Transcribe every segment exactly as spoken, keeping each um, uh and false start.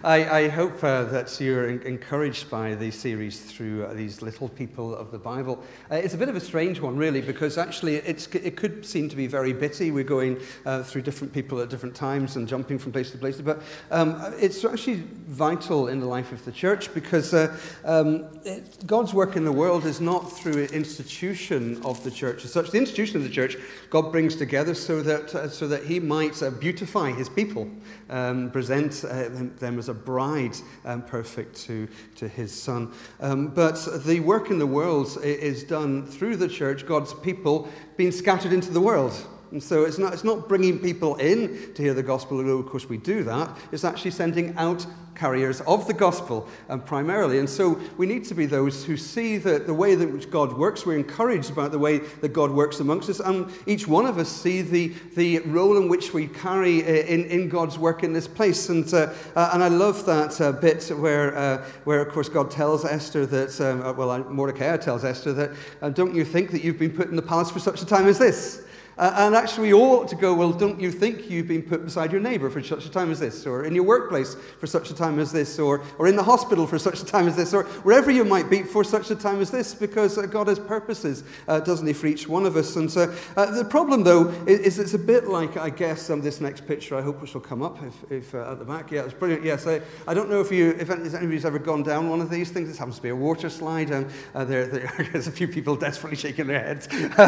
I, I hope uh, that you're en- encouraged by the series through uh, these little people of the Bible. Uh, it's a bit of a strange one, really, because actually it's, it could seem to be very bitty. We're going uh, through different people at different times and jumping from place to place. But um, it's actually vital in the life of the church because uh, um, it, God's work in the world is not through an institution of the church as such. The institution of the church God brings together so that uh, so that He might uh, beautify His people, um, present uh, them, them as a bride um, perfect to, to His Son. Um, but the work in the world is done through the church, God's people being scattered into the world. And so it's not, it's not bringing people in to hear the gospel, although of course we do that. It's actually sending out carriers of the gospel um, primarily. And so we need to be those who see the, the way that which God works. We're encouraged about the way that God works amongst us. And each one of us see the, the role in which we carry in, in God's work in this place. And uh, uh, and I love that uh, bit where, uh, where of course, God tells Esther that, um, well, Mordecai tells Esther that, uh, don't you think that you've been put in the palace for such a time as this? Uh, and actually, we all ought to go, well, don't you think you've been put beside your neighbour for such a time as this, or in your workplace for such a time as this, or, or in the hospital for such a time as this, or wherever you might be for such a time as this, because uh, God has purposes, uh, doesn't He, for each one of us. And so uh, the problem, though, is, is it's a bit like, I guess, um, this next picture, I hope which will come up if, if uh, at the back. Yeah, it's brilliant. Yes, I, I don't know if you, if anybody's ever gone down one of these things. This happens to be a water slide, and uh, there, there, there's a few people desperately shaking their heads.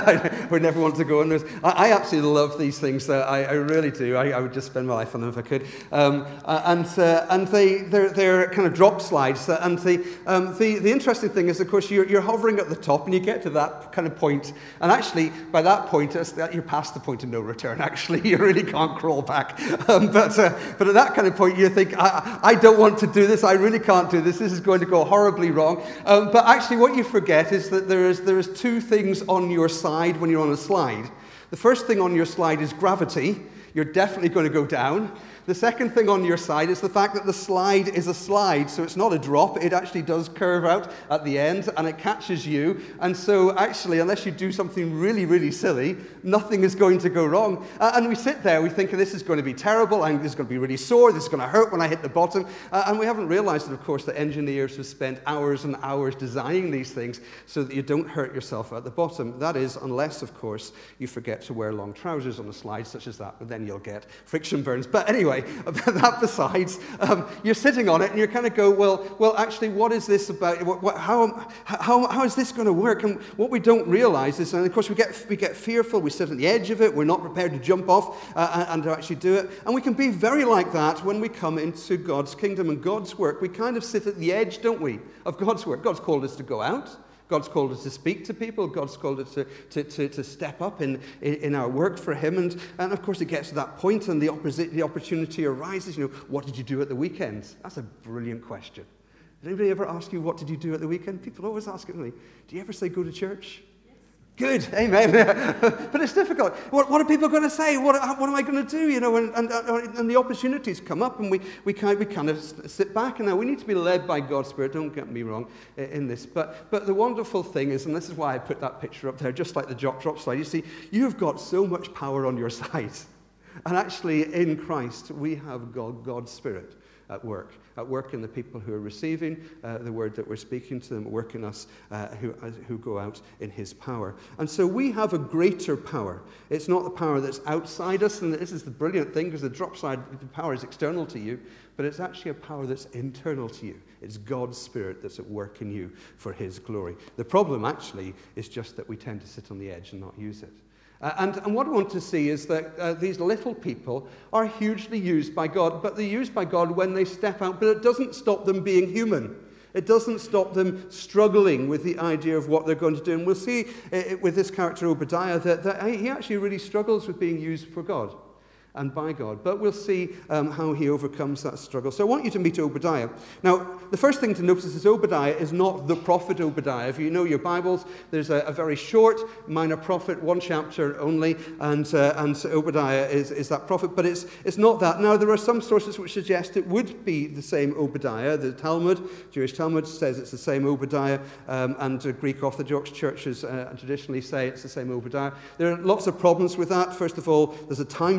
We never want to go in. There's, I, I absolutely love these things. Uh, I, I really do. I, I would just spend my life on them if I could. Um, uh, and uh, and they they're, they're kind of drop slides. Uh, and the um, the the interesting thing is, of course, you're you're hovering at the top, and you get to that kind of point, and actually by that point, it's that you're past the point of no return. Actually, you really can't crawl back. Um, but uh, but at that kind of point, you think, I, I don't want to do this. I really can't do this. This is going to go horribly wrong. Um, but actually, what you forget is that there is there is two things on your side when you're on a slide. The first thing on your slide is gravity. You're definitely going to go down. The second thing on your side is the fact that the slide is a slide, so it's not a drop. It actually does curve out at the end, and it catches you. And so actually, unless you do something really, really silly, nothing is going to go wrong. Uh, and we sit there, we think, this is going to be terrible, and this is going to be really sore, this is going to hurt when I hit the bottom. Uh, and we haven't realized that, of course, that engineers have spent hours and hours designing these things so that you don't hurt yourself at the bottom. That is, unless, of course, you forget to wear long trousers on a slide such as that, but then you'll get friction burns. But anyway, that besides, um, you're sitting on it and you kind of go, well, well, actually, what is this about? What, what, how, how, how is this going to work? And what we don't realize is, and of course, we get we get fearful. We sit on the edge of it. We're not prepared to jump off uh, and to actually do it. And we can be very like that when we come into God's kingdom and God's work. We kind of sit at the edge, don't we, of God's work. God's called us to go out. God's called us to speak to people. God's called us to, to, to, to step up in, in, in our work for Him. And, and of course, it gets to that point and the, opposite, the opportunity arises. You know, what did you do at the weekend? That's a brilliant question. Did anybody ever ask you, what did you do at the weekend? People always ask me, do you ever say go to church? Good, amen. But it's difficult. What, what are people going to say? What, what am I going to do? You know, and, and, and the opportunities come up, and we, we, kind, we kind of sit back. And now we need to be led by God's Spirit. Don't get me wrong in this. But but the wonderful thing is, and this is why I put that picture up there, just like the drop drop slide. You see, you've got so much power on your side, and actually in Christ we have God, God's Spirit at work. At work in the people who are receiving uh, the word that we're speaking to them, at work in us uh, who, uh, who go out in His power. And so we have a greater power. It's not the power that's outside us, and this is the brilliant thing, because the drop side the power is external to you, but it's actually a power that's internal to you. It's God's Spirit that's at work in you for His glory. The problem actually is just that we tend to sit on the edge and not use it. Uh, and, and what I want to see is that uh, these little people are hugely used by God, but they're used by God when they step out, but it doesn't stop them being human. It doesn't stop them struggling with the idea of what they're going to do. And we'll see uh, with this character Obadiah that, that he actually really struggles with being used for God and by God. But we'll see um, how he overcomes that struggle. So I want you to meet Obadiah. Now, the first thing to notice is Obadiah is not the prophet Obadiah. If you know your Bibles, there's a, a very short minor prophet, one chapter only, and uh, and so Obadiah is, is that prophet, but it's it's not that. Now, there are some sources which suggest it would be the same Obadiah. The Talmud, Jewish Talmud, says it's the same Obadiah, um, and uh, Greek Orthodox churches uh, traditionally say it's the same Obadiah. There are lots of problems with that. First of all, there's a time difference.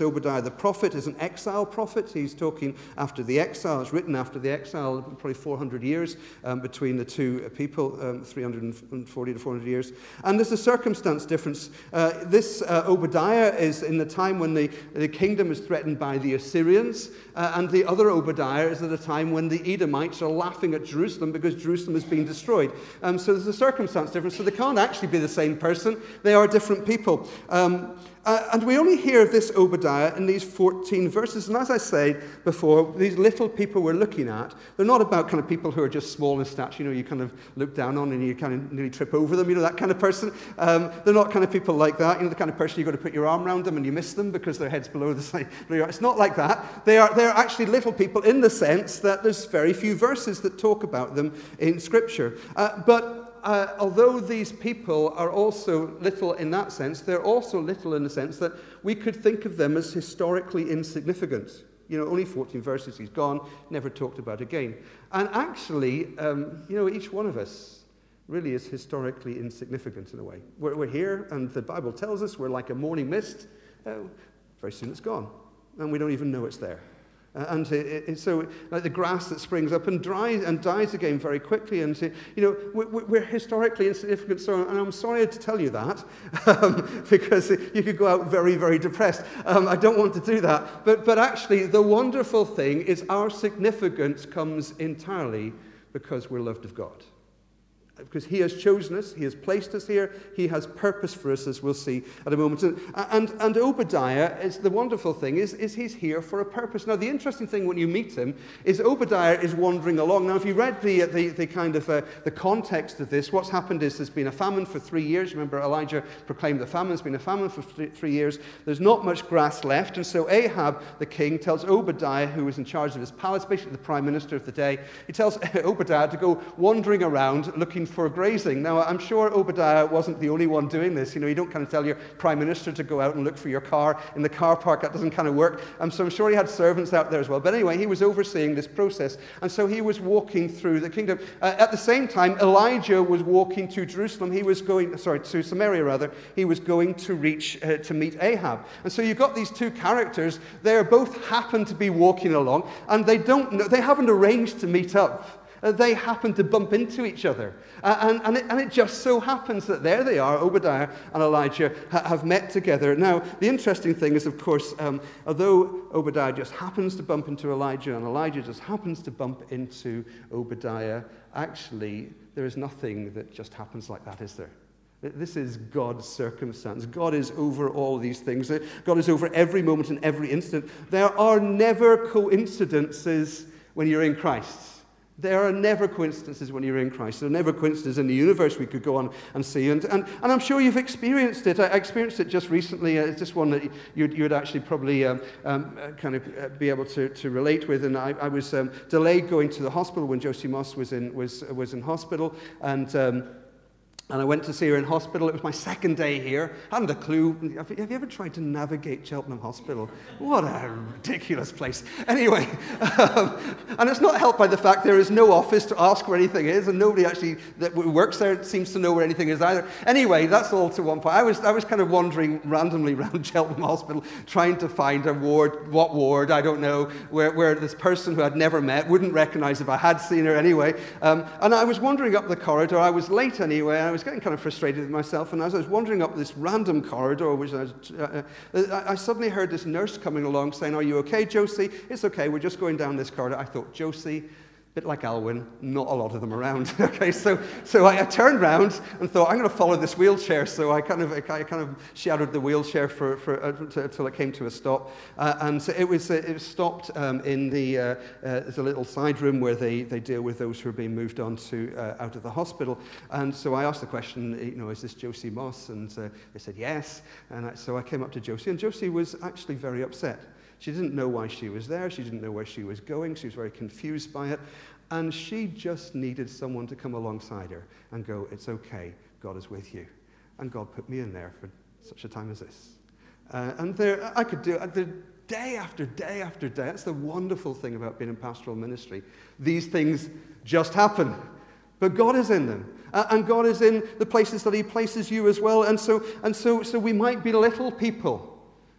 Obadiah the prophet is an exile prophet. He's talking after the exile. It's written after the exile, probably four hundred years um, between the two people, um, three hundred forty to four hundred years. And there's a circumstance difference. Uh, this uh, Obadiah is in the time when the, the kingdom is threatened by the Assyrians, uh, and the other Obadiah is at a time when the Edomites are laughing at Jerusalem because Jerusalem is being destroyed. Um, so there's a circumstance difference. So they can't actually be the same person. They are different people. Um, Uh, and we only hear of this Obadiah in these fourteen verses. And as I said before, these little people we're looking at, they're not about kind of people who are just small in stature, you know, you kind of look down on and you kind of nearly trip over them, you know, that kind of person. Um, they're not kind of people like that, you know, the kind of person you've got to put your arm around them and you miss them because their head's below the side. It's not like that. They are, they're actually little people in the sense that there's very few verses that talk about them in Scripture. Uh, but Uh, although these people are also little in that sense, they're also little in the sense that we could think of them as historically insignificant. You know, only fourteen verses, he's gone, never talked about again. And actually, um, you know, each one of us really is historically insignificant in a way. We're, we're here, and the Bible tells us we're like a morning mist. Uh, very soon it's gone, and we don't even know it's there. Uh, and it, it, so, like the grass that springs up and dries and dies again very quickly, and you know we, we're historically insignificant. So, and I'm sorry to tell you that, um, because you could go out very, very depressed. Um, I don't want to do that, but but actually, the wonderful thing is our significance comes entirely because we're loved of God. Because he has chosen us, he has placed us here, he has purpose for us, as we'll see at a moment. And, and, and Obadiah, is the wonderful thing, is, is he's here for a purpose. Now, the interesting thing when you meet him is Obadiah is wandering along. Now, if you read the, the, the kind of uh, the context of this, what's happened is there's been a famine for three years. Remember, Elijah proclaimed the famine. There's been a famine for three, three years. There's not much grass left. And so Ahab, the king, tells Obadiah, who was in charge of his palace, basically the prime minister of the day, he tells Obadiah to go wandering around looking for grazing. Now, I'm sure Obadiah wasn't the only one doing this. You know, you don't kind of tell your prime minister to go out and look for your car in the car park. That doesn't kind of work. Um, so I'm sure he had servants out there as well. But anyway, he was overseeing this process. And so he was walking through the kingdom. Uh, at the same time, Elijah was walking to Jerusalem. He was going, sorry, to Samaria rather. He was going to reach, uh, to meet Ahab. And so you've got these two characters. They both happen to be walking along. And they don't know, they haven't arranged to meet up. Uh, they happen to bump into each other. Uh, and, and, it, and it just so happens that there they are, Obadiah and Elijah ha- have met together. Now, the interesting thing is, of course, um, although Obadiah just happens to bump into Elijah and Elijah just happens to bump into Obadiah, actually, there is nothing that just happens like that, is there? This is God's circumstance. God is over all these things. God is over every moment and every instant. There are never coincidences when you're in Christ. There are never coincidences when you're in Christ. There are never coincidences in the universe we could go on and see. And, and, and I'm sure you've experienced it. I experienced it just recently. Uh, it's just one that you'd, you'd actually probably um, um, kind of be able to, to relate with. And I, I was um, delayed going to the hospital when Josie Moss was in, was, was in hospital. And... Um, And I went to see her in hospital. It was my second day here. I hadn't a clue. Have you ever tried to navigate Cheltenham Hospital? What a ridiculous place. Anyway, um, and it's not helped by the fact there is no office to ask where anything is, and nobody actually that works there seems to know where anything is either. Anyway, that's all to one point. I was I was kind of wandering randomly around Cheltenham Hospital, trying to find a ward, what ward, I don't know, where, where this person who I'd never met wouldn't recognize if I had seen her anyway. Um, and I was wandering up the corridor. I was late anyway, and I was I was getting kind of frustrated with myself, and as I was wandering up this random corridor, which I, was, uh, uh, I suddenly heard this nurse coming along saying, "Are you okay, Josie?" "It's okay, we're just going down this corridor." I thought, Josie, a bit like Alwyn, not a lot of them around. Okay, so so I, I turned round and thought, I'm going to follow this wheelchair. So I kind of I kind of shadowed the wheelchair for for uh, until it came to a stop, uh, and so it was uh, it was stopped um, in the uh, uh, there's a little side room where they they deal with those who are being moved on to uh, out of the hospital. And so I asked the question, you know, is this Josie Moss? And uh, they said yes. And I, so I came up to Josie, and Josie was actually very upset. She didn't know why she was there. She didn't know where she was going. She was very confused by it. And she just needed someone to come alongside her and go, "It's okay, God is with you." And God put me in there for such a time as this. Uh, and there, I could do it the day after day after day. That's the wonderful thing about being in pastoral ministry. These things just happen. But God is in them. Uh, and God is in the places that he places you as well. And so, and so, so we might be little people.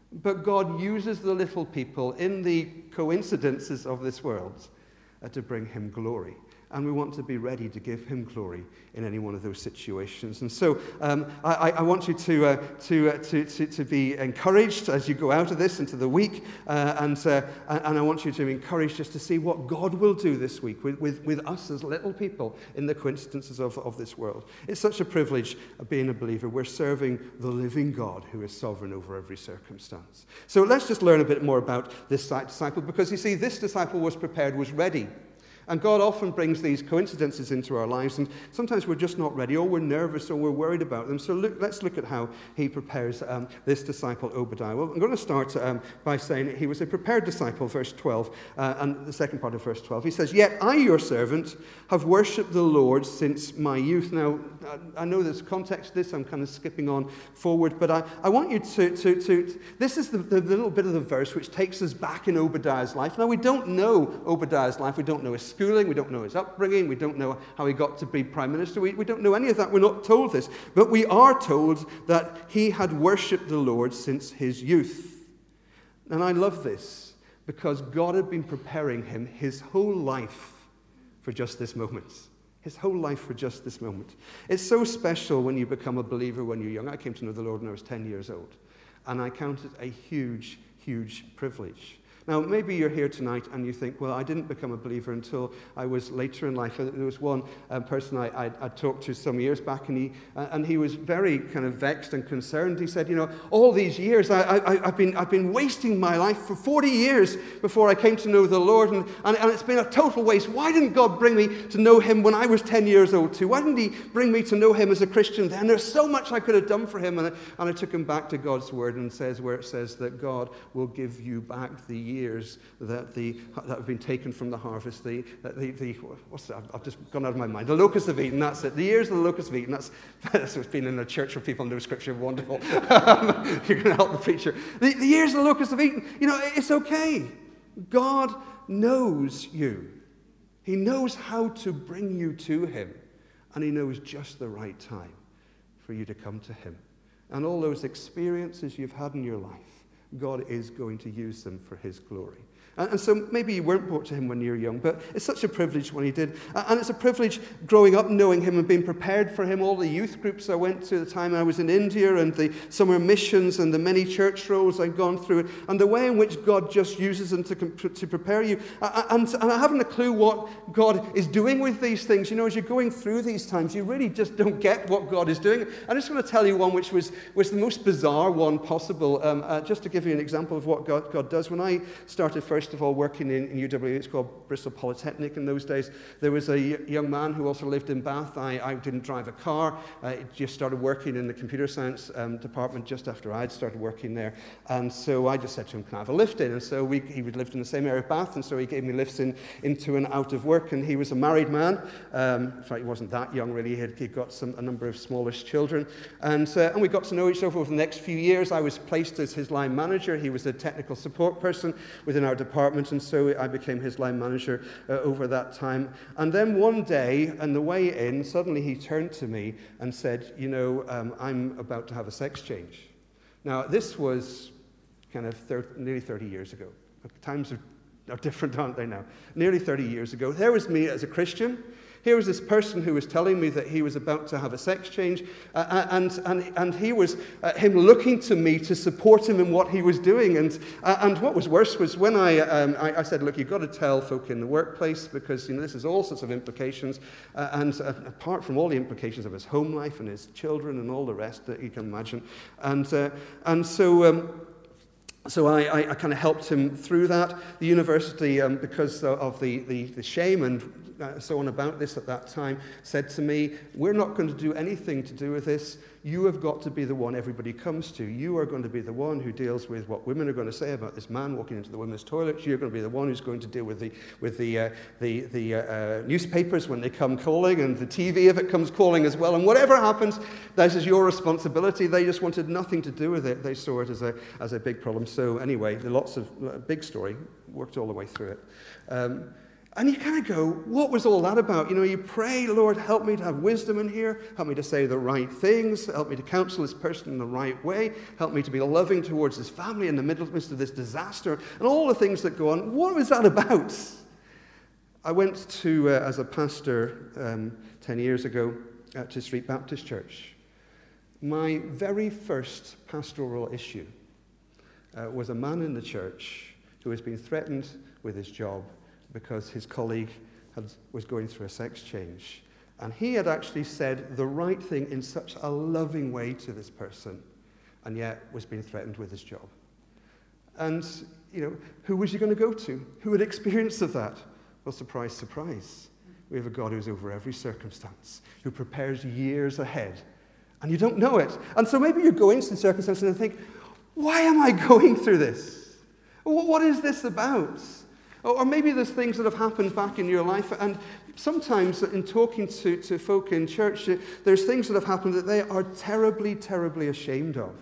But God uses the little people in the coincidences of this world uh, to bring him glory. And we want to be ready to give him glory in any one of those situations. And so um, I, I want you to, uh, to, uh, to, to, to be encouraged as you go out of this into the week. Uh, and, uh, and I want you to be encouraged just to see what God will do this week with, with, with us as little people in the coincidences of, of this world. It's such a privilege of being a believer. We're serving the living God who is sovereign over every circumstance. So let's just learn a bit more about this disciple, because you see, this disciple was prepared, was ready. And God often brings these coincidences into our lives, and sometimes we're just not ready, or we're nervous, or we're worried about them. So look, let's look at how he prepares um, this disciple, Obadiah. Well, I'm going to start um, by saying that he was a prepared disciple, verse twelve, uh, and the second part of verse twelve. He says, "Yet I, your servant, have worshipped the Lord since my youth." Now, I know there's context to this. I'm kind of skipping on forward, but I, I want you to, to, to this is the, the little bit of the verse which takes us back in Obadiah's life. Now, we don't know Obadiah's life. We don't know his schooling, we don't know his upbringing, we don't know how he got to be prime minister, we, we don't know any of that, we're not told this, but we are told that he had worshipped the Lord since his youth. And I love this, because God had been preparing him his whole life for just this moment. His whole life for just this moment. It's so special when you become a believer when you're young. I came to know the Lord when I was ten years old, and I count it a huge, huge privilege. Now, maybe you're here tonight and you think, well, I didn't become a believer until I was later in life. There was one um, person I, I, I talked to some years back, and he, uh, and he was very kind of vexed and concerned. He said, you know, all these years, I, I, I've, been, I've been wasting my life for forty years before I came to know the Lord, and, and, and it's been a total waste. Why didn't God bring me to know him when I was ten years old too? Why didn't he bring me to know him as a Christian then? There's so much I could have done for him. And I, and I took him back to God's word, and says where it says that God will give you back the years that the that have been taken from the harvest. The the, the what's that? I've just gone out of my mind. The locusts have eaten. That's it. The years of the locusts have eaten. That's that's what's been in a church where people know Scripture. Wonderful. Um, you're going to help the preacher. The, the years of the locusts have eaten. You know, it's okay. God knows you. He knows how to bring you to him, and he knows just the right time for you to come to him. And all those experiences you've had in your life, God is going to use them for his glory. And, and so maybe you weren't brought to him when you were young, but it's such a privilege when he did. And it's a privilege growing up knowing him and being prepared for him. All the youth groups I went to, the time I was in India, and the summer missions, and the many church roles I've gone through, and the way in which God just uses them to, to prepare you. And, and I haven't a clue what God is doing with these things. You know, as you're going through these times, you really just don't get what God is doing. I'm just going to tell you one which was, was the most bizarre one possible, um, uh, just to give you an example of what God, God does. When I started first First of all, working in, in U W A, it's called Bristol Polytechnic in those days. There was a young man who also lived in Bath. I, I didn't drive a car. I just started working in the computer science um, department just after I'd started working there. And so I just said to him, can I have a lift in? And so we, he would lived in the same area of Bath, and so he gave me lifts in into and out of work. And he was a married man. Um, in fact, he wasn't that young, really. He had he'd got some, a number of smallish children. And, uh, and we got to know each other over the next few years. I was placed as his line manager. He was a technical support person within our department, and so I became his line manager uh, over that time. And then one day, on the way in, suddenly he turned to me and said, you know, um, I'm about to have a sex change. Now, this was kind of thirty, nearly thirty years ago. Times are, are different, aren't they now? Nearly thirty years ago. There was me as a Christian. Here was this person who was telling me that he was about to have a sex change, uh, and, and, and he was, uh, him looking to me to support him in what he was doing. And, uh, and what was worse was when I, um, I, I said, look, you've got to tell folk in the workplace, because, you know, this has all sorts of implications, uh, and uh, apart from all the implications of his home life and his children and all the rest that you can imagine. And, uh, and so... Um, So I, I, I kind of helped him through that. The university, um, because of the, the, the shame and uh, so on about this at that time, said to me, we're not going to do anything to do with this. You have got to be the one everybody comes to. You are going to be the one who deals with what women are going to say about this man walking into the women's toilet. You're going to be the one who's going to deal with the with the uh, the, the uh, uh, newspapers when they come calling, and the T V if it comes calling as well. And whatever happens, this is your responsibility. They just wanted nothing to do with it. They saw it as a as a big problem. So anyway, lots of uh, big story, worked all the way through it. Um, And you kind of go, what was all that about? You know, you pray, Lord, help me to have wisdom in here. Help me to say the right things. Help me to counsel this person in the right way. Help me to be loving towards this family in the midst of this disaster. And all the things that go on. What was that about? I went to, uh, as a pastor um, ten years ago, uh, to Street Baptist Church. My very first pastoral issue uh, was a man in the church who has been threatened with his job because his colleague had, was going through a sex change. And he had actually said the right thing in such a loving way to this person, and yet was being threatened with his job. And, you know, who was he going to go to? Who had experience of that? Well, surprise, surprise. We have a God who's over every circumstance, who prepares years ahead, and you don't know it. And so maybe you go into the circumstance and think, why am I going through this? What is this about? Or maybe there's things that have happened back in your life, and sometimes in talking to, to folk in church, there's things that have happened that they are terribly, terribly ashamed of.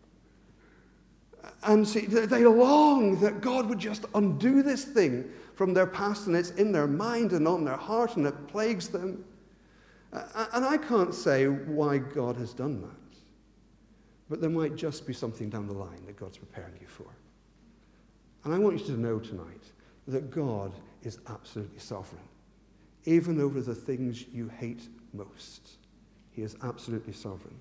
And see, they long that God would just undo this thing from their past, and it's in their mind and on their heart, and it plagues them. And I can't say why God has done that, but there might just be something down the line that God's preparing you for. And I want you to know tonight that God is absolutely sovereign, even over the things you hate most. He is absolutely sovereign.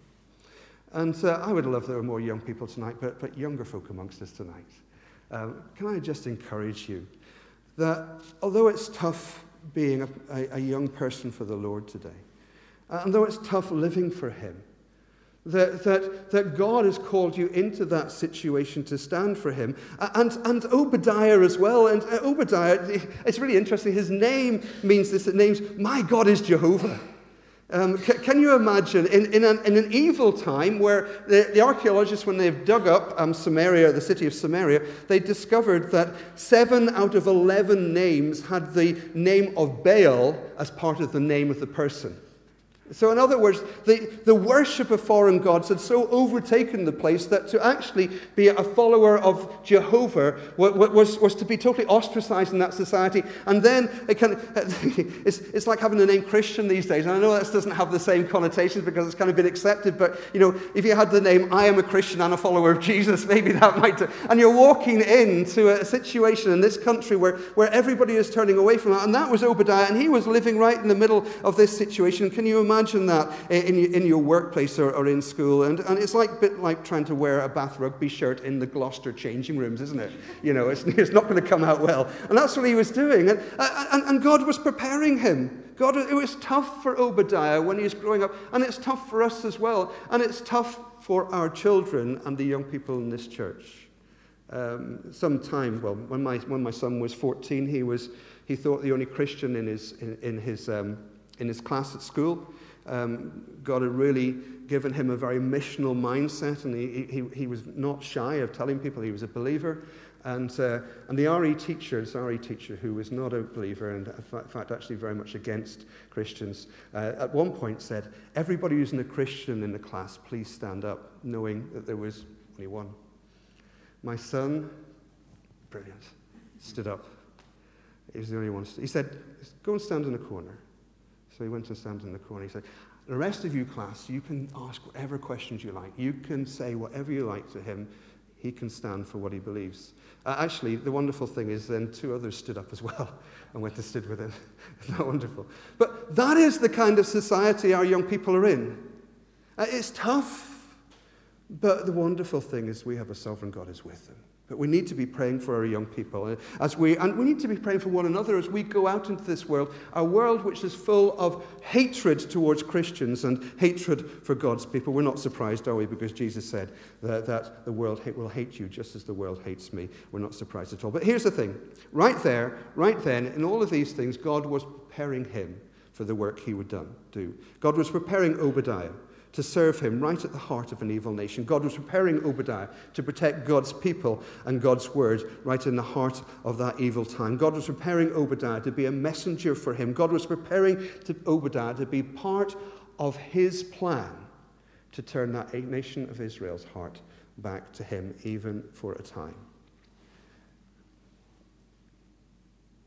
And uh, I would love if there were more young people tonight, but, but younger folk amongst us tonight. Um, can I just encourage you that although it's tough being a, a, a young person for the Lord today, and though it's tough living for him, That, that, that God has called you into that situation to stand for him. And, and Obadiah as well. And Obadiah, it's really interesting. His name means this. It names, my God is Jehovah. Um, can, can you imagine, in, in, an, in an evil time where the, the archaeologists, when they've dug up um, Samaria, the city of Samaria, they discovered that seven out of eleven names had the name of Baal as part of the name of the person. So in other words, the, the worship of foreign gods had so overtaken the place that to actually be a follower of Jehovah was, was to be totally ostracized in that society. And then it can, it's, it's like having the name Christian these days. And I know that doesn't have the same connotations because it's kind of been accepted. But, you know, if you had the name, I am a Christian and a follower of Jesus, maybe that might... And you're walking into a situation in this country where, where everybody is turning away from that. And that was Obadiah. And he was living right in the middle of this situation. Can you imagine? Imagine that in, in your workplace or, or in school, and, and it's like a bit like trying to wear a Bath rugby shirt in the Gloucester changing rooms, isn't it? You know, it's, it's not going to come out well. And that's what he was doing, and, and, and God was preparing him. God, it was tough for Obadiah when he was growing up, and it's tough for us as well, and it's tough for our children and the young people in this church. Um, sometime, well, when my when my son was fourteen, he was he thought the only Christian in his in, in his um, in his class at school. Um, God had really given him a very missional mindset, and he, he, he was not shy of telling people he was a believer. And, uh, and the R E teacher, this R E teacher who was not a believer and in fact actually very much against Christians, uh, at one point said, everybody who's a Christian in the class, please stand up, knowing that there was only one. My son, brilliant, stood up. He was the only one. He said, go and stand in the corner. So he went and stood in the corner. He said, the rest of you, class, you can ask whatever questions you like. You can say whatever you like to him. He can stand for what he believes. Uh, actually, the wonderful thing is then two others stood up as well and went to sit with him. Isn't that wonderful? But that is the kind of society our young people are in. Uh, it's tough, but the wonderful thing is we have a sovereign God who's with them. But we need to be praying for our young people, as we, and we need to be praying for one another as we go out into this world, a world which is full of hatred towards Christians and hatred for God's people. We're not surprised, are we? Because Jesus said that, that the world hate, will hate you just as the world hates me. We're not surprised at all. But here's the thing. Right there, right then, in all of these things, God was preparing him for the work he would done, do. God was preparing Obadiah to serve him right at the heart of an evil nation. God was preparing Obadiah to protect God's people and God's word right in the heart of that evil time. God was preparing Obadiah to be a messenger for him. God was preparing to Obadiah to be part of his plan to turn that nation of Israel's heart back to him, even for a time.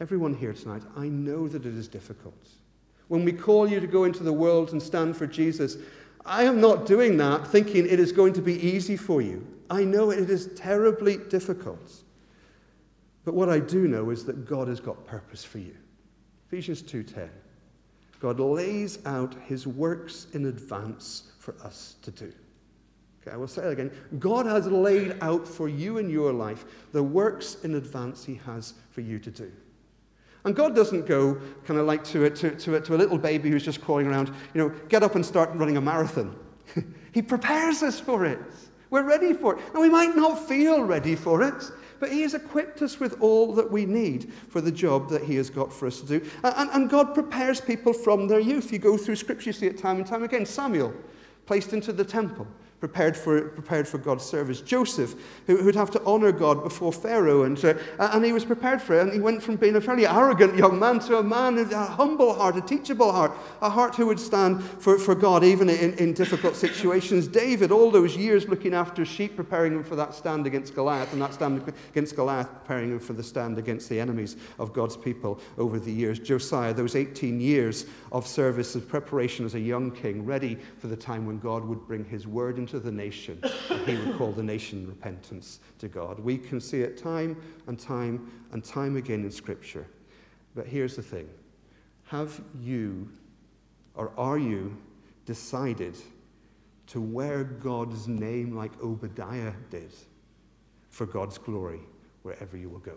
everyone here tonight, I know that it is difficult. When we call you to go into the world and stand for Jesus, I am not doing that thinking it is going to be easy for you. I know it is terribly difficult. But what I do know is that God has got purpose for you. Ephesians two ten. God lays out his works in advance for us to do. Okay, I will say it again. God has laid out for you in your life the works in advance he has for you to do. And God doesn't go kind of like to a, to, to, a, to a little baby who's just crawling around, you know, get up and start running a marathon. He prepares us for it. We're ready for it. And we might not feel ready for it, but he has equipped us with all that we need for the job that he has got for us to do. And, and God prepares people from their youth. You go through Scripture, you see it time and time again. Samuel, placed into the temple, prepared for prepared for God's service. Joseph, who would have to honor God before Pharaoh, and uh, and he was prepared for it. And he went from being a fairly arrogant young man to a man with a humble heart, a teachable heart, a heart who would stand for, for God even in, in difficult situations. David, all those years looking after sheep, preparing him for that stand against Goliath, and that stand against Goliath, preparing him for the stand against the enemies of God's people over the years. Josiah, those eighteen years of service and preparation as a young king, ready for the time when God would bring his word into the nation, and he would call the nation repentance to God. We can see it time and time and time again in Scripture. But here's the thing. Have you, or are you, decided to wear God's name like Obadiah did for God's glory wherever you will go?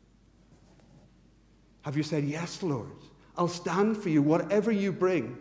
Have you said, yes, Lord, I'll stand for you, whatever you bring.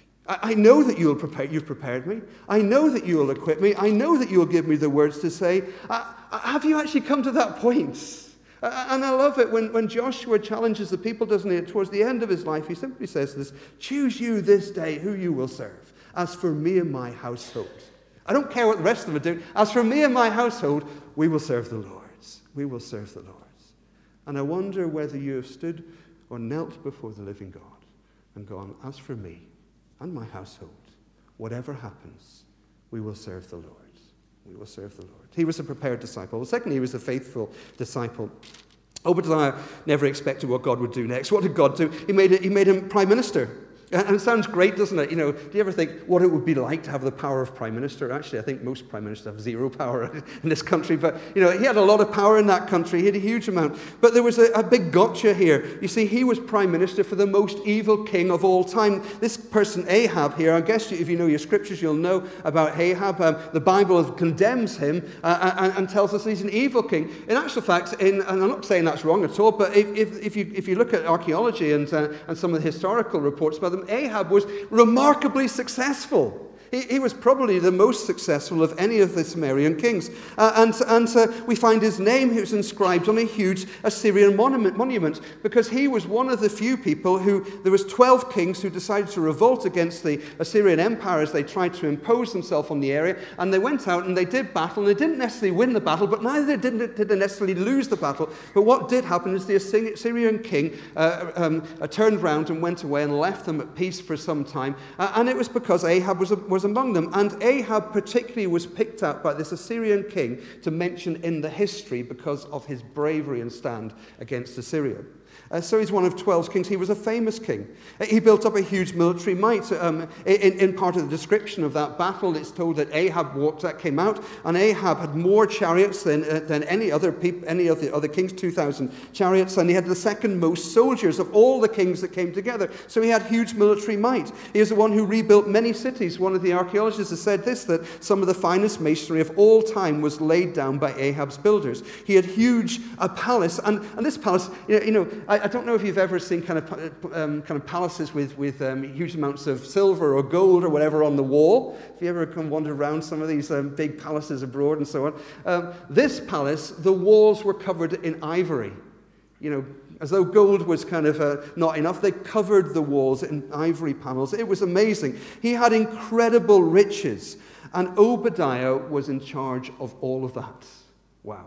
I know that you'll prepare, you've prepared me. I know that you will equip me. I know that you will give me the words to say. Uh, have you actually come to that point? Uh, and I love it when, when Joshua challenges the people, doesn't he? Towards the end of his life, he simply says this, choose you this day who you will serve. As for me and my household. I don't care what the rest of them are doing. As for me and my household, we will serve the Lord. We will serve the Lord. And I wonder whether you have stood or knelt before the living God and gone, as for me and my household, whatever happens, we will serve the Lord. We will serve the Lord. He was a prepared disciple. Well, secondly, he was a faithful disciple. Obadiah never expected what God would do next. What did God do? He made, it, he made him prime minister. And it sounds great, doesn't it? You know, do you ever think what it would be like to have the power of prime minister? Actually, I think most prime ministers have zero power in this country. But, you know, he had a lot of power in that country. He had a huge amount. But there was a, a big gotcha here. You see, he was prime minister for the most evil king of all time. This person, Ahab here, I guess if you know your scriptures, you'll know about Ahab. Um, the Bible condemns him uh, and, and tells us he's an evil king. In actual fact, in, and I'm not saying that's wrong at all, but if, if, if, you, if you look at archaeology and, uh, and some of the historical reports about them, Ahab was remarkably successful. He, he was probably the most successful of any of the Sumerian kings. Uh, and and uh, we find his name who's inscribed on a huge Assyrian monument, monument because he was one of the few people who, there was twelve kings who decided to revolt against the Assyrian Empire as they tried to impose themselves on the area. And they went out and they did battle. And they didn't necessarily win the battle, but neither did, did they necessarily lose the battle. But what did happen is the Assyrian king uh, um, uh, turned round and went away and left them at peace for some time. Uh, and it was because Ahab was, was among them. And Ahab particularly was picked out by this Assyrian king to mention in the history because of his bravery and stand against Assyria. Uh, so he's one of twelve kings. He was a famous king. Uh, he built up a huge military might. Um, in, in part of the description of that battle, it's told that Ahab walked, that came out, and Ahab had more chariots than, uh, than any other peop, any of the other kings, two thousand chariots, and he had the second most soldiers of all the kings that came together. So he had huge military might. He is the one who rebuilt many cities. One of the archaeologists has said this, that some of the finest masonry of all time was laid down by Ahab's builders. He had huge a palace, and, and this palace, you know, you know I, I don't know if you've ever seen kind of um, kind of palaces with with um, huge amounts of silver or gold or whatever on the wall. If you ever come wander around some of these um, big palaces abroad and so on, um, this palace, the walls were covered in ivory. You know, as though gold was kind of uh, not enough, they covered the walls in ivory panels. It was amazing. He had incredible riches, and Obadiah was in charge of all of that. Wow.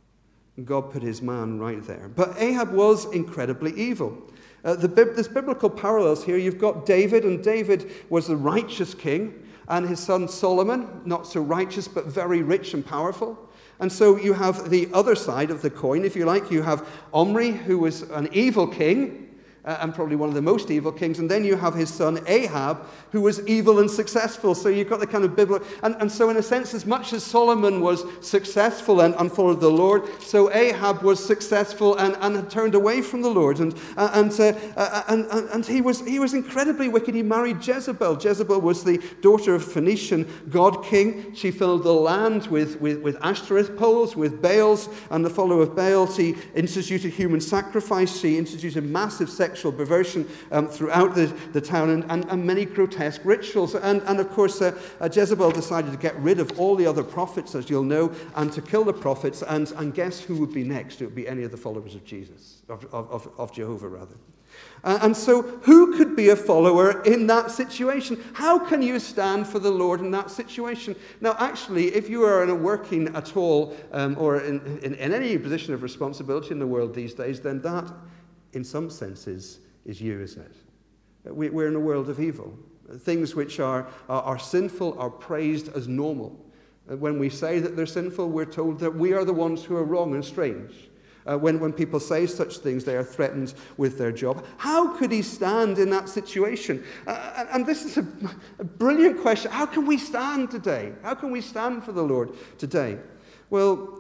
God put his man right there. But Ahab was incredibly evil. Uh, the, there's biblical parallels here. You've got David, and David was the righteous king, and his son Solomon, not so righteous, but very rich and powerful. And so you have the other side of the coin, if you like. You have Omri, who was an evil king, uh, and probably one of the most evil kings. And then you have his son Ahab, who was evil and successful. So you've got the kind of biblical... And, and so in a sense, as much as Solomon was successful and, and followed the Lord, so Ahab was successful and, and had turned away from the Lord. And, uh, and, uh, uh, and, and, and he was he was incredibly wicked. He married Jezebel. Jezebel was the daughter of Phoenician god king. She filled the land with, with, with Ashtoreth poles, with Baals and the follower of Baal. She instituted human sacrifice. She instituted massive sexual perversion um, throughout the, the town and, and, and many grotesque rituals. And, and of course, uh, uh, Jezebel decided to get rid of all the other prophets, as you'll know, and to kill the prophets. And, and guess who would be next? It would be any of the followers of Jesus, of, of, of Jehovah, rather. Uh, and so who could be a follower in that situation? How can you stand for the Lord in that situation? Now, actually, if you are in a working at all um, or in, in, in any position of responsibility in the world these days, then that, in some senses, is you, isn't it? We, we're in a world of evil. Things which are, are, are sinful are praised as normal. When we say that they're sinful, we're told that we are the ones who are wrong and strange. Uh, when, when people say such things, they are threatened with their job. How could he stand in that situation? Uh, and, and this is a, a brilliant question. How can we stand today? How can we stand for the Lord today? Well,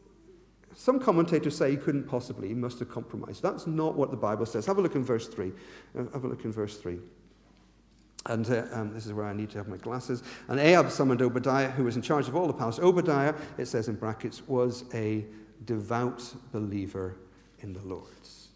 some commentators say he couldn't possibly. He must have compromised. That's not what the Bible says. Have a look in verse three. Uh, have a look in verse three. And uh, um, this is where I need to have my glasses. And Ahab summoned Obadiah, who was in charge of all the palace. Obadiah, it says in brackets, was a devout believer in the Lord.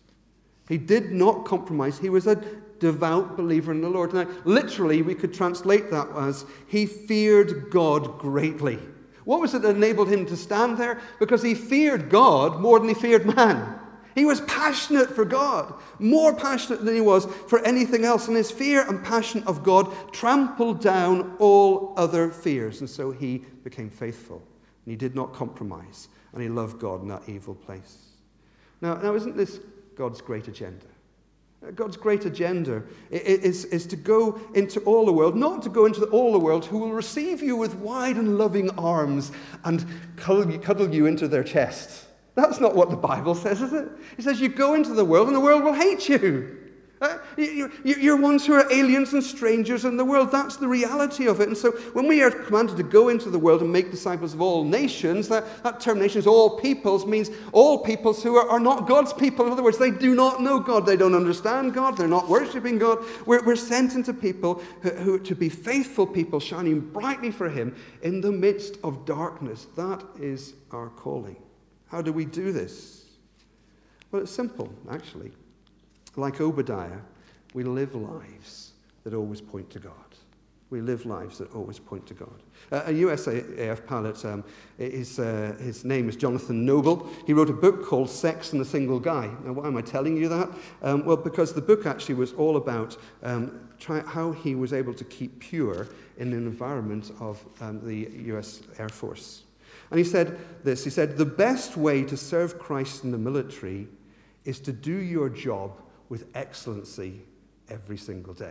He did not compromise. He was a devout believer in the Lord. Now, literally, we could translate that as he feared God greatly. What was it that enabled him to stand there? Because he feared God more than he feared man. He was passionate for God, more passionate than he was for anything else. And his fear and passion of God trampled down all other fears. And so he became faithful. And he did not compromise. And he loved God in that evil place. Now, now isn't this God's great agenda? God's great agenda is, is to go into all the world, not to go into all the world who will receive you with wide and loving arms and cuddle you, cuddle you into their chests. That's not what the Bible says, is it? It says you go into the world and the world will hate you. Uh, you, you, you're ones who are aliens and strangers in the world. That's the reality of it. And so when we are commanded to go into the world and make disciples of all nations, that, that term nations, all peoples, means all peoples who are, are not God's people. In other words, they do not know God. They don't understand God. They're not worshiping God. We're, we're sent into people who, who to be faithful people, shining brightly for him in the midst of darkness. That is our calling. How do we do this? Well, it's simple, actually. Like Obadiah, we live lives that always point to God. We live lives that always point to God. Uh, a U S A F pilot, um, his, uh, his name is Jonathan Noble. He wrote a book called Sex and the Single Guy. Now, why am I telling you that? Um, well, because the book actually was all about um, try, how he was able to keep pure in an environment of um, the U S Air Force. And he said this, he said, the best way to serve Christ in the military is to do your job with excellency every single day.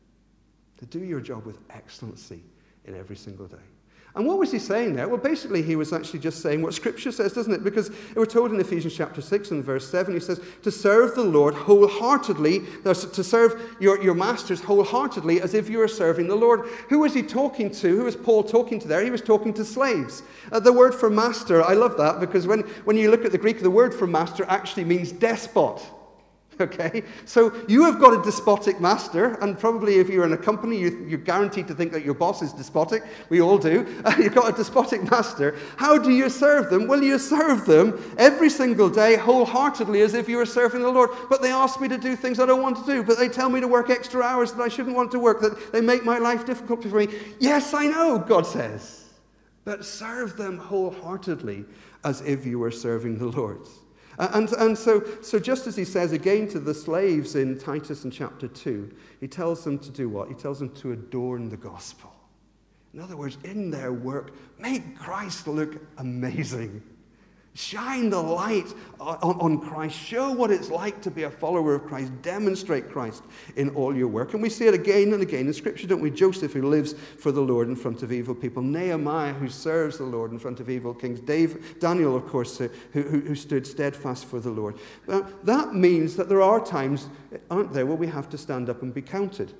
To do your job with excellency in every single day. And what was he saying there? Well, basically, he was actually just saying what Scripture says, doesn't it? Because we're told in Ephesians chapter six and verse seven, he says, to serve the Lord wholeheartedly, to serve your, your masters wholeheartedly as if you were serving the Lord. Who was he talking to? Who was Paul talking to there? He was talking to slaves. Uh, the word for master, I love that, because when, when you look at the Greek, the word for master actually means despot. Okay, so you have got a despotic master, and probably if you're in a company, you, you're guaranteed to think that your boss is despotic. We all do. Uh, you've got a despotic master. How do you serve them? Well, you serve them every single day wholeheartedly as if you were serving the Lord. But they ask me to do things I don't want to do, but they tell me to work extra hours that I shouldn't want to work, that they make my life difficult for me. Yes, I know, God says, but serve them wholeheartedly as if you were serving the Lord. And, and so, so just as he says again to the slaves in Titus in chapter two, he tells them to do what? He tells them to adorn the gospel. In other words, in their work, make Christ look amazing. Shine the light on, on Christ. Show what it's like to be a follower of Christ. Demonstrate Christ in all your work. And we see it again and again in Scripture, don't we? Joseph, who lives for the Lord in front of evil people. Nehemiah, who serves the Lord in front of evil kings. Dave, Daniel, of course, who, who, who stood steadfast for the Lord. Now, that means that there are times, aren't there, where we have to stand up and be counted.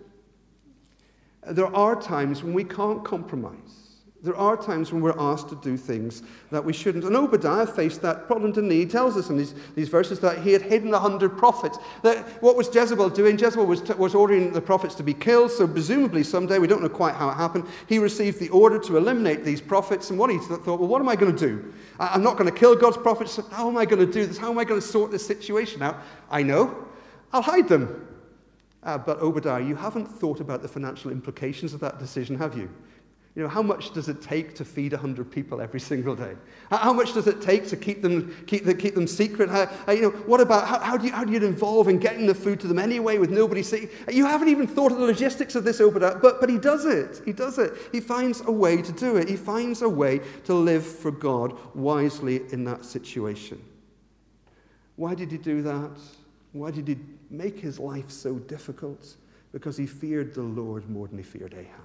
There are times when we can't compromise. There are times when we're asked to do things that we shouldn't. And Obadiah faced that problem, didn't he? He tells us in these, these verses that he had hidden a hundred prophets. That what was Jezebel doing? Jezebel was, was ordering the prophets to be killed, so presumably someday, we don't know quite how it happened, he received the order to eliminate these prophets. And what he thought, well, what am I going to do? I'm not going to kill God's prophets. How am I going to do this? How am I going to sort this situation out? I know. I'll hide them. Uh, but Obadiah, you haven't thought about the financial implications of that decision, have you? You know, how much does it take to feed a hundred people every single day? How much does it take to keep them keep, the, keep them secret? How, you know, what about how, how do you how do you involve in getting the food to them anyway with nobody seeing? You haven't even thought of the logistics of this, Obadiah, but but he does it. He does it. He finds a way to do it. He finds a way to live for God wisely in that situation. Why did he do that? Why did he make his life so difficult? Because he feared the Lord more than he feared Ahab.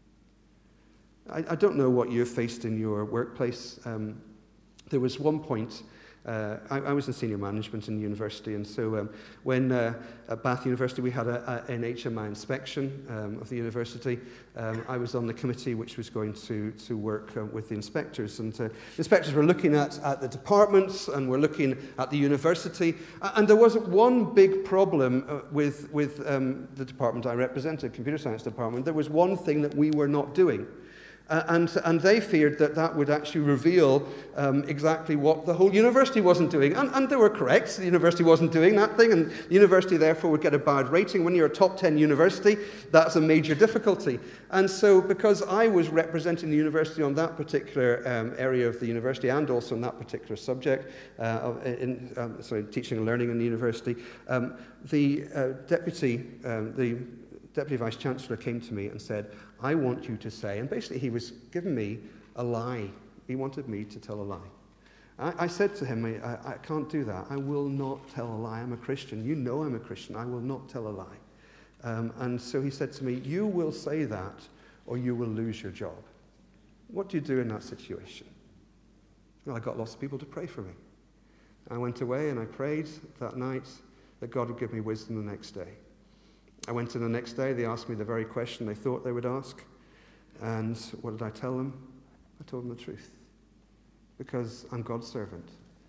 I, I don't know what you've faced in your workplace. Um, there was one point, uh, I, I was in senior management in university, and so um, when uh, at Bath University we had a, a, an H M I inspection um, of the university, um, I was on the committee which was going to, to work uh, with the inspectors. And uh, the inspectors were looking at, at the departments and were looking at the university. And there was one big problem uh, with, with um, the department I represented, computer science department. There was one thing that we were not doing. Uh, and, and they feared that that would actually reveal um, exactly what the whole university wasn't doing. And, and they were correct. The university wasn't doing that thing, and the university, therefore, would get a bad rating. When you're a top ten university, that's a major difficulty. And so, because I was representing the university on that particular um, area of the university and also on that particular subject, uh, in, um, sorry, teaching and learning in the university, um, the uh, deputy, um, the Deputy Vice-Chancellor came to me and said, I want you to say, and basically he was giving me a lie. He wanted me to tell a lie. I, I said to him, I, I can't do that. I will not tell a lie. I'm a Christian. You know I'm a Christian. I will not tell a lie. Um, and so he said to me, you will say that or you will lose your job. What do you do in that situation? Well, I got lots of people to pray for me. I went away and I prayed that night that God would give me wisdom the next day. I went in the next day, they asked me the very question they thought they would ask. And what did I tell them? I told them the truth. Because I'm God's servant.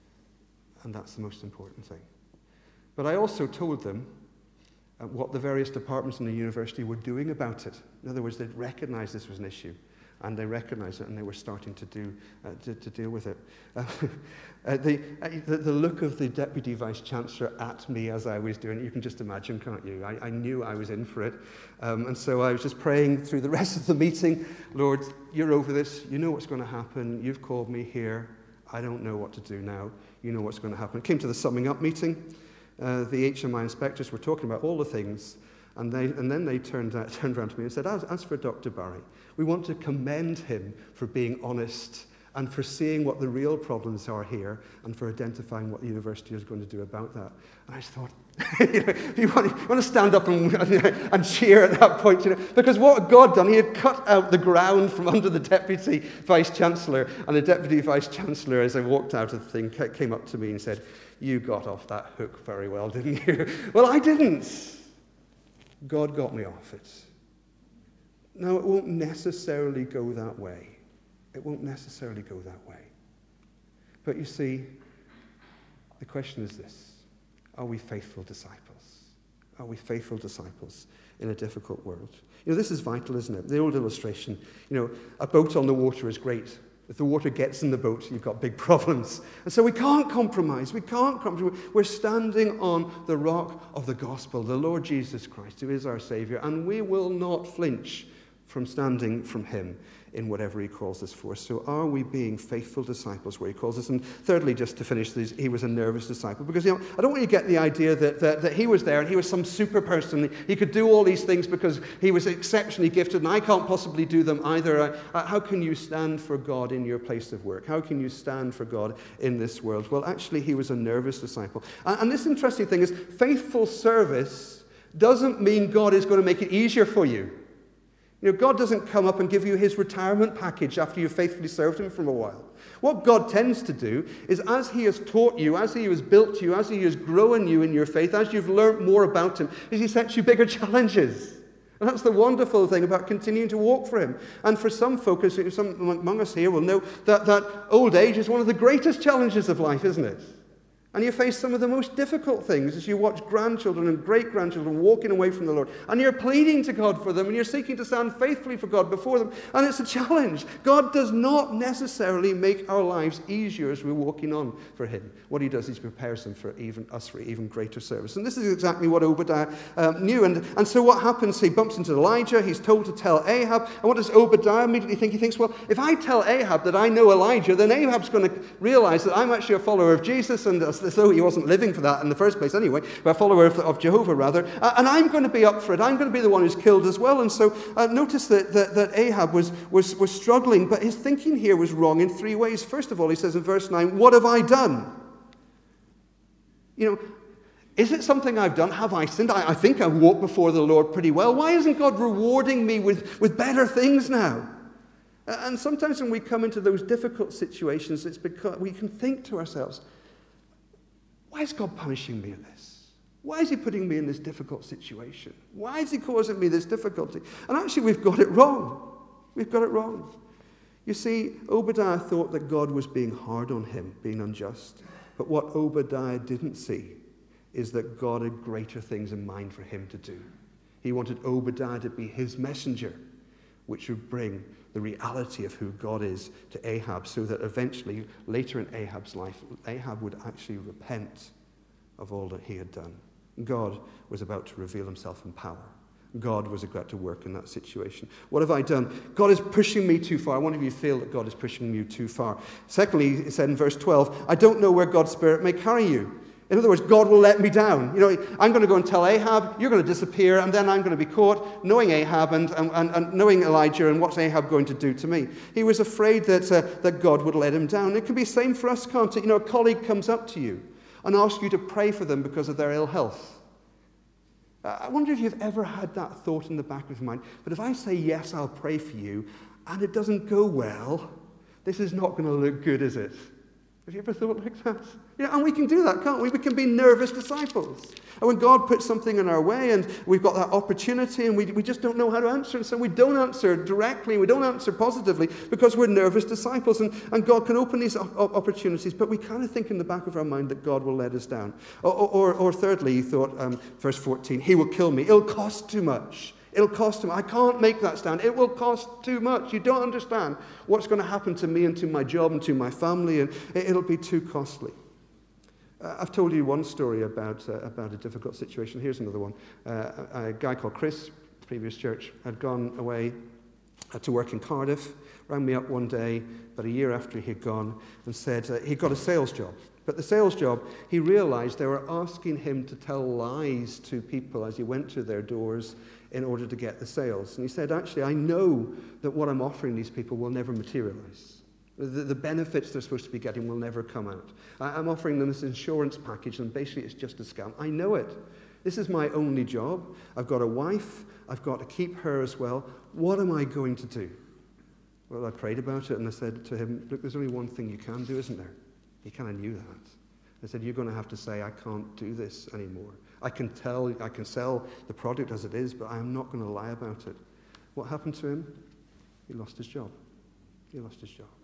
And that's the most important thing. But I also told them uh, what the various departments in the university were doing about it. In other words, they'd recognized this was an issue. And they recognized it, and they were starting to do uh, to, to deal with it. Uh, uh, the, uh, the the look of the Deputy Vice-Chancellor at me as I was doing it, you can just imagine, can't you? I, I knew I was in for it. Um, and so I was just praying through the rest of the meeting, Lord, you're over this. You know what's going to happen. You've called me here. I don't know what to do now. You know what's going to happen. It came to the summing up meeting. Uh, the H M I inspectors were talking about all the things. And, they, and then they turned, uh, turned around to me and said, as, as for Doctor Barry, we want to commend him for being honest and for seeing what the real problems are here and for identifying what the university is going to do about that. And I just thought, you know, you, want, you want to stand up and, and cheer at that point, you know, because what had God done? He had cut out the ground from under the Deputy Vice-Chancellor, and the Deputy Vice-Chancellor, as I walked out of the thing, came up to me and said, you got off that hook very well, didn't you? Well, I didn't. God got me off it. Now, it won't necessarily go that way. It won't necessarily go that way. But you see, the question is this. Are we faithful disciples? Are we faithful disciples in a difficult world? You know, this is vital, isn't it? The old illustration, you know, a boat on the water is great. If the water gets in the boat, you've got big problems. And so we can't compromise. We can't compromise. We're standing on the rock of the gospel, the Lord Jesus Christ, who is our Savior, and we will not flinch from standing from him in whatever he calls us for. So are we being faithful disciples where he calls us? And thirdly, just to finish this, he was a nervous disciple. Because, you know, I don't want you to get the idea that, that, that he was there and he was some super person. He could do all these things because he was exceptionally gifted and I can't possibly do them either. Uh, how can you stand for God in your place of work? How can you stand for God in this world? Well, actually, he was a nervous disciple. And, and this interesting thing is faithful service doesn't mean God is going to make it easier for you. You know, God doesn't come up and give you his retirement package after you've faithfully served him for a while. What God tends to do is as he has taught you, as he has built you, as he has grown you in your faith, as you've learnt more about him, is he sets you bigger challenges. And that's the wonderful thing about continuing to walk for him. And for some folk, some among us here will know that, that old age is one of the greatest challenges of life, isn't it? And you face some of the most difficult things as you watch grandchildren and great-grandchildren walking away from the Lord. And you're pleading to God for them, and you're seeking to stand faithfully for God before them. And it's a challenge. God does not necessarily make our lives easier as we're walking on for him. What he does is he prepares them for even us for even greater service. And this is exactly what Obadiah um, knew. And, and so what happens? He bumps into Elijah. He's told to tell Ahab. And what does Obadiah immediately think? He thinks, well, if I tell Ahab that I know Elijah, then Ahab's going to realize that I'm actually a follower of Jesus, and as though he wasn't living for that in the first place anyway, but a follower of, of Jehovah rather, uh, and I'm going to be up for it. I'm going to be the one who's killed as well. And so uh, notice that, that, that Ahab was, was, was struggling, but his thinking here was wrong in three ways. First of all, he says in verse nine, what have I done? You know, is it something I've done? Have I sinned? I, I think I've walked before the Lord pretty well. Why isn't God rewarding me with, with better things now? Uh, and sometimes when we come into those difficult situations, it's because we can think to ourselves, why is God punishing me in this? Why is he putting me in this difficult situation? Why is he causing me this difficulty? And actually, we've got it wrong. We've got it wrong. You see, Obadiah thought that God was being hard on him, being unjust. But what Obadiah didn't see is that God had greater things in mind for him to do. He wanted Obadiah to be his messenger, which would bring the reality of who God is to Ahab, so that eventually, later in Ahab's life, Ahab would actually repent of all that he had done. God was about to reveal himself in power. God was about to work in that situation. What have I done? God is pushing me too far. I wonder if you feel that God is pushing you too far. Secondly, he said in verse twelve, I don't know where God's Spirit may carry you. In other words, God will let me down. You know, I'm going to go and tell Ahab, you're going to disappear, and then I'm going to be caught, knowing Ahab and, and, and knowing Elijah and what's Ahab going to do to me. He was afraid that, uh, that God would let him down. It can be the same for us, can't it? You know, a colleague comes up to you and asks you to pray for them because of their ill health. Uh, I wonder if you've ever had that thought in the back of your mind, but if I say, yes, I'll pray for you, and it doesn't go well, this is not going to look good, is it? Have you ever thought like that? Yeah, and we can do that, can't we? We can be nervous disciples. And when God puts something in our way and we've got that opportunity and we, we just don't know how to answer, and so we don't answer directly, we don't answer positively because we're nervous disciples. And, and God can open these opportunities, but we kind of think in the back of our mind that God will let us down. Or, or, or thirdly, he thought, um, verse fourteen, he will kill me. It'll cost too much. It'll cost him. I can't make that stand. It will cost too much. You don't understand what's going to happen to me and to my job and to my family, and it'll be too costly. Uh, I've told you one story about, uh, about a difficult situation. Here's another one. Uh, a, a guy called Chris, previous church, had gone away uh, to work in Cardiff, rang me up one day, about a year after he'd gone, and said uh, he got a sales job. But the sales job, he realized they were asking him to tell lies to people as he went to their doors in order to get the sales. And he said, actually, I know that what I'm offering these people will never materialize. The, the benefits they're supposed to be getting will never come out. I, I'm offering them this insurance package, and basically it's just a scam. I know it. This is my only job. I've got a wife. I've got to keep her as well. What am I going to do? Well, I prayed about it, and I said to him, look, there's only one thing you can do, isn't there? He kind of knew that. I said, you're going to have to say, I can't do this anymore. I can tell, I can sell the product as it is, but I'm not going to lie about it. What happened to him? He lost his job. He lost his job.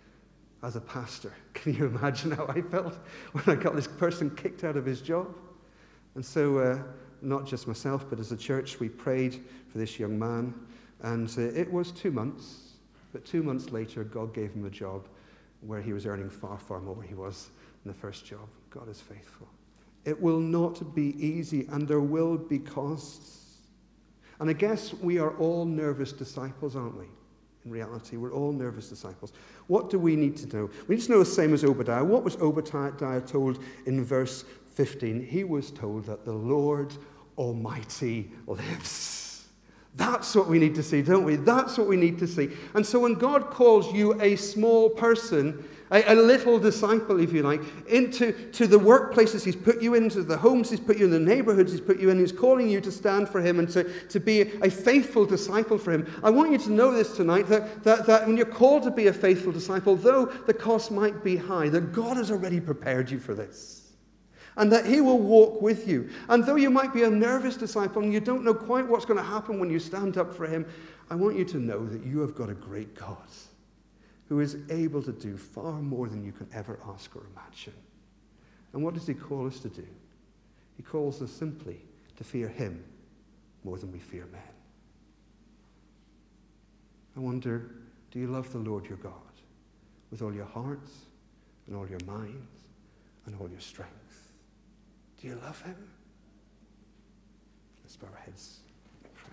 As a pastor, can you imagine how I felt when I got this person kicked out of his job? And so, uh, not just myself, but as a church, we prayed for this young man. And uh, it was two months, but two months later, God gave him a job where he was earning far, far more than he was in the first job. God is faithful. It will not be easy, and there will be costs. And I guess we are all nervous disciples, aren't we? In reality, we're all nervous disciples. What do we need to know? We need to know the same as Obadiah. What was Obadiah told in verse fifteen? He was told that the Lord Almighty lives. That's what we need to see, don't we? That's what we need to see. And so when God calls you a small person, a, a little disciple, if you like, into to the workplaces he's put you into, the homes he's put you in, the neighborhoods he's put you in, he's calling you to stand for him and to, to be a faithful disciple for him. I want you to know this tonight, that, that, that when you're called to be a faithful disciple, though the cost might be high, that God has already prepared you for this. And that he will walk with you. And though you might be a nervous disciple and you don't know quite what's going to happen when you stand up for him, I want you to know that you have got a great God who is able to do far more than you can ever ask or imagine. And what does he call us to do? He calls us simply to fear him more than we fear men. I wonder, do you love the Lord your God with all your hearts and all your minds and all your strength? Do you love him? Let's bow our heads in prayer.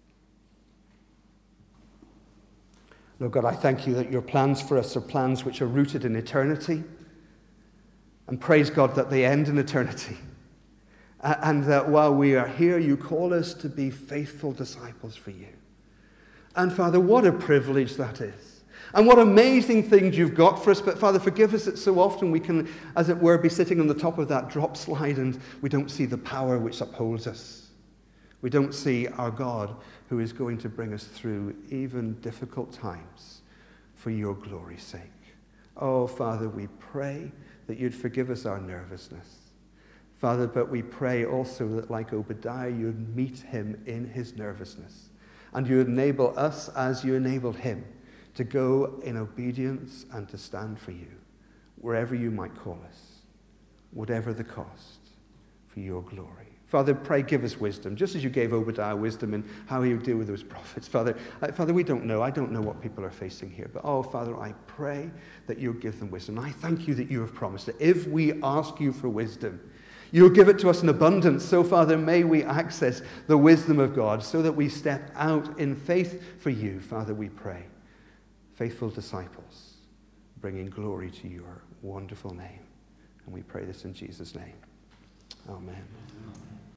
Lord God, I thank you that your plans for us are plans which are rooted in eternity. And praise God that they end in eternity. And that while we are here, you call us to be faithful disciples for you. And Father, what a privilege that is. And what amazing things you've got for us. But Father, forgive us that so often we can, as it were, be sitting on the top of that drop slide and we don't see the power which upholds us. We don't see our God who is going to bring us through even difficult times for your glory's sake. Oh, Father, we pray that you'd forgive us our nervousness. Father, but we pray also that like Obadiah, you'd meet him in his nervousness. And you would enable us as you enabled him to go in obedience and to stand for you, wherever you might call us, whatever the cost, for your glory. Father, pray, give us wisdom, just as you gave Obadiah wisdom in how he would deal with those prophets. Father, uh, Father, we don't know. I don't know what people are facing here. But, oh, Father, I pray that you'll give them wisdom. I thank you that you have promised that if we ask you for wisdom, you'll give it to us in abundance. So, Father, may we access the wisdom of God so that we step out in faith for you. Father, we pray. Faithful disciples, bringing glory to your wonderful name. And we pray this in Jesus' name. Amen.